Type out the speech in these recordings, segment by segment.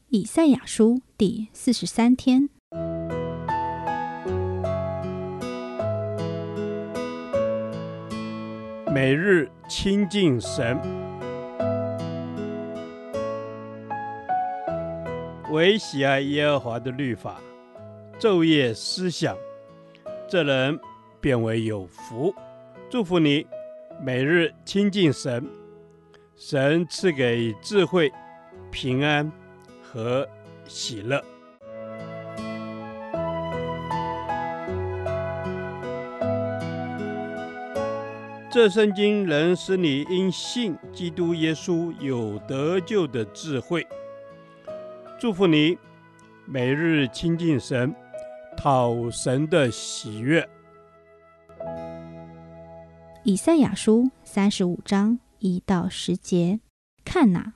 以赛亚书第43天。 每日亲近神，唯喜爱耶和华的律法，昼夜思想，这人便为有福。祝福你，每日亲近神，神赐给智慧、平安和喜乐。这圣经能使你因信基督耶稣有得救的智慧。祝福你，每日亲近神，讨神的喜悦。 以赛亚书35章1到10节，看哪，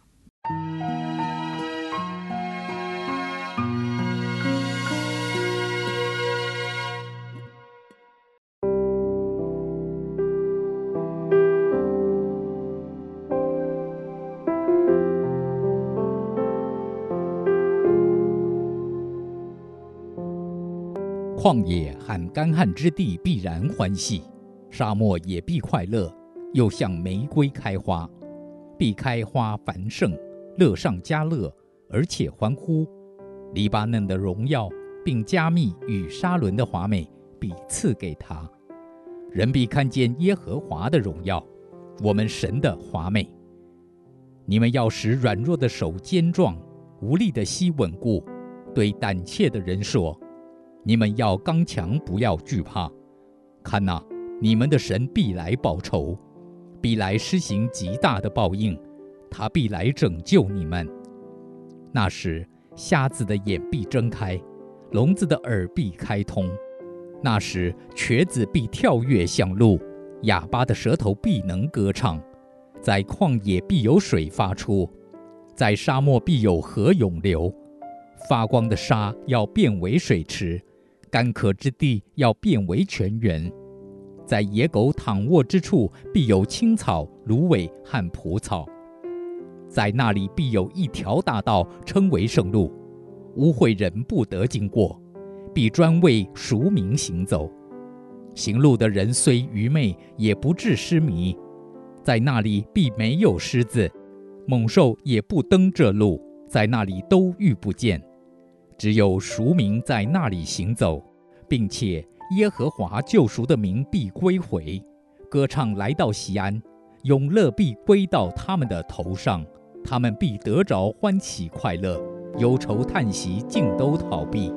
旷野和干旱之地必然欢喜，沙漠也必快乐，又像玫瑰开花，必开花繁盛，乐上加乐，而且欢呼。黎巴嫩的荣耀，并加密与沙伦的华美，必赐给他。人必看见耶和华的荣耀，我们神的华美。你们要使软弱的手坚壮，无力的膝稳固，对胆怯的人说，你们要刚强，不要惧怕。看哪，你们的神必来报仇，必来施行极大的报应，他必来拯救你们。那时，瞎子的眼必睁开，聋子的耳必开通。那时，瘸子必跳跃向路，哑巴的舌头必能歌唱。在旷野必有水发出，在沙漠必有河涌流。发光的沙要变为水池，干渴之地要变为泉源。在野狗躺卧之处，必有青草、芦苇和蒲草。在那里必有一条大道，称为圣路，污秽人不得经过，必专为赎民行走。行路的人虽愚昧，也不致失迷。在那里必没有狮子，猛兽也不登这路，在那里都遇不见。只有赎民在那里行走，并且耶和华救赎的名必归回。歌唱来到锡安，永乐必归到他们的头上，他们必得着欢喜快乐，忧愁叹息尽都逃避。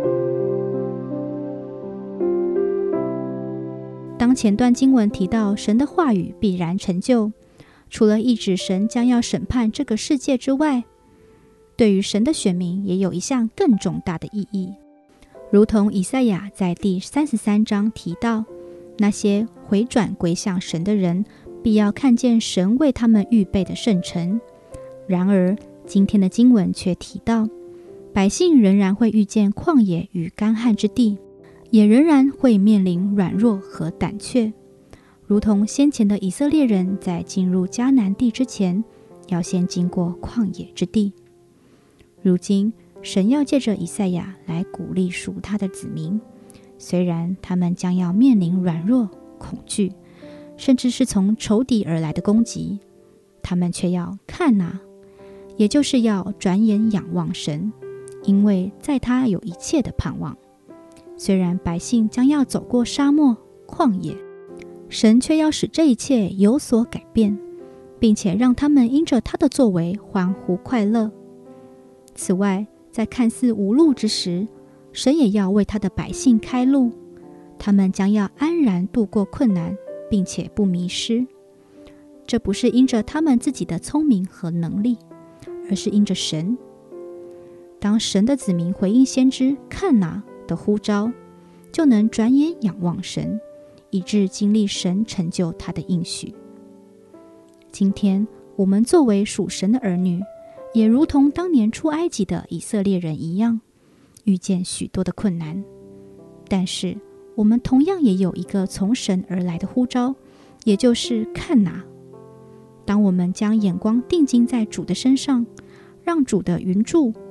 当前段经文提到神的话语必然成就，除了意指神将要审判这个世界之外，对于神的选民也有一项更重大的意义。如同以赛亚在第33章提到，那些回转归向神的人，必要看见神为他们预备的圣城。然而，今天的经文却提到，百姓仍然会遇见旷野与干旱之地，也仍然会面临软弱和胆怯，如同先前的以色列人在进入迦南地之前，要先经过旷野之地。如今，神要借着以赛亚来鼓励属他的子民，虽然他们将要面临软弱、恐惧，甚至是从仇敌而来的攻击，他们却要看哪，也就是要转眼仰望神，因为在他有一切的盼望。虽然百姓将要走过沙漠、旷野，神却要使这一切有所改变，并且让他们因着他的作为欢呼快乐。此外，在看似无路之时，神也要为他的百姓开路，他们将要安然度过困难，并且不迷失。这不是因着他们自己的聪明和能力，而是因着神。当神的子民回应先知看哪的呼召，就能转眼仰望神，以致经历神成就他的应许。今天我们作为属神的儿女，也如同当年出埃及的以色列人一样，遇见许多的困难，但是我们同样也有一个从神而来的呼召，也就是看哪。当我们将眼光定睛在主的身上，让主的云柱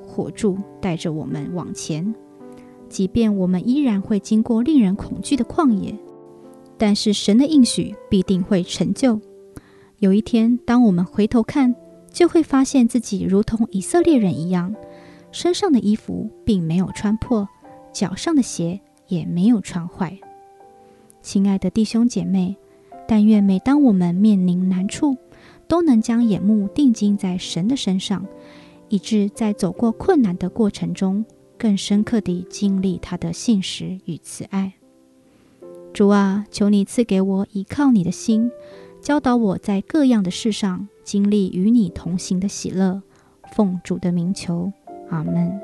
火柱带着我们往前。即便我们依然会经过令人恐惧的旷野，但是神的应许必定会成就。有一天，当我们回头看，就会发现自己如同以色列人一样，身上的衣服并没有穿破，脚上的鞋也没有穿坏。亲爱的弟兄姐妹，但愿每当我们面临难处，都能将眼目定睛在神的身上，以致在走过困难的过程中，更深刻地经历他的信实与慈爱。主啊，求你赐给我依靠你的心，教导我在各样的事上经历与你同行的喜乐。奉主的名求，阿们。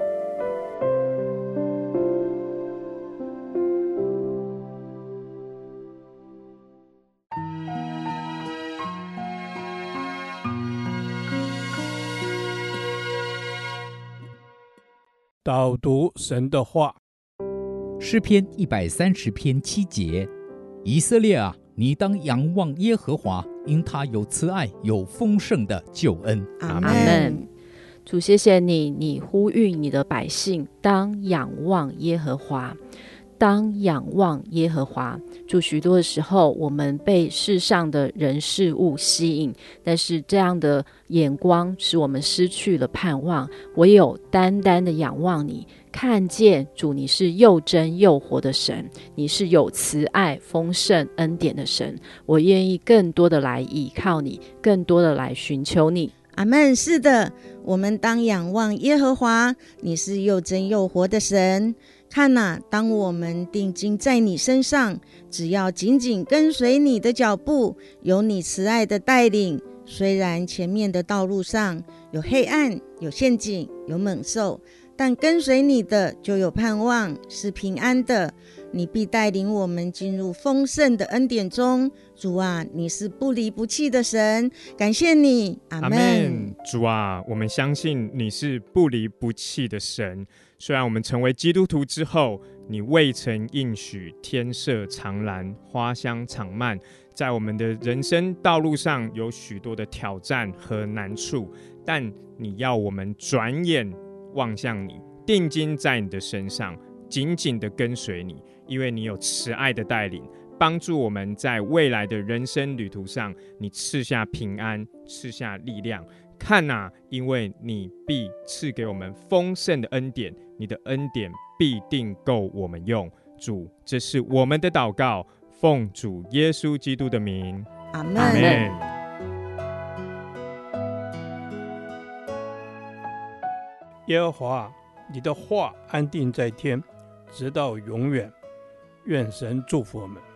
导读神的话， 诗篇130篇7节，以色列啊，你当仰望耶和华，因他有慈爱，有丰盛的救恩。 阿们。主，谢谢你，你呼吁你的百姓当仰望耶和华，当仰望耶和华。主，许多的时候我们被世上的人事物吸引，但是这样的眼光使我们失去了盼望。唯有单单的仰望你，看见主你是又真又活的神，你是有慈爱丰盛恩典的神。我愿意更多的来倚靠你，更多的来寻求你。 阿们。是的，我们当仰望耶和华，你是又真又活的神。看哪，当我们定睛在你身上，只要紧紧跟随你的脚步，有你慈爱的带领，虽然前面的道路上有黑暗，有陷阱，有猛兽，但跟随你的就有盼望，是平安的。你必带领我们进入丰盛的恩典中。主啊，你是不离不弃的神，感谢你。阿们。 主啊，我们相信你是不离不弃的神。虽然我们成为基督徒之后，你未曾应许天色常蓝，花香常漫，在我们的人生道路上有许多的挑战和难处，但你要我们转眼望向你，定睛在你的身上，紧紧地跟随你，因为你有慈爱的带领，帮助我们在未来的人生旅途上，你赐下平安，赐下力量。看啊，因为你必赐给我们丰盛的恩典，你的恩典必定够我们用。主，这是我们的祷告，奉主耶稣基督的名， 阿们。 阿们。 耶和华，你的话安定在天，直到永远。愿神祝福我们。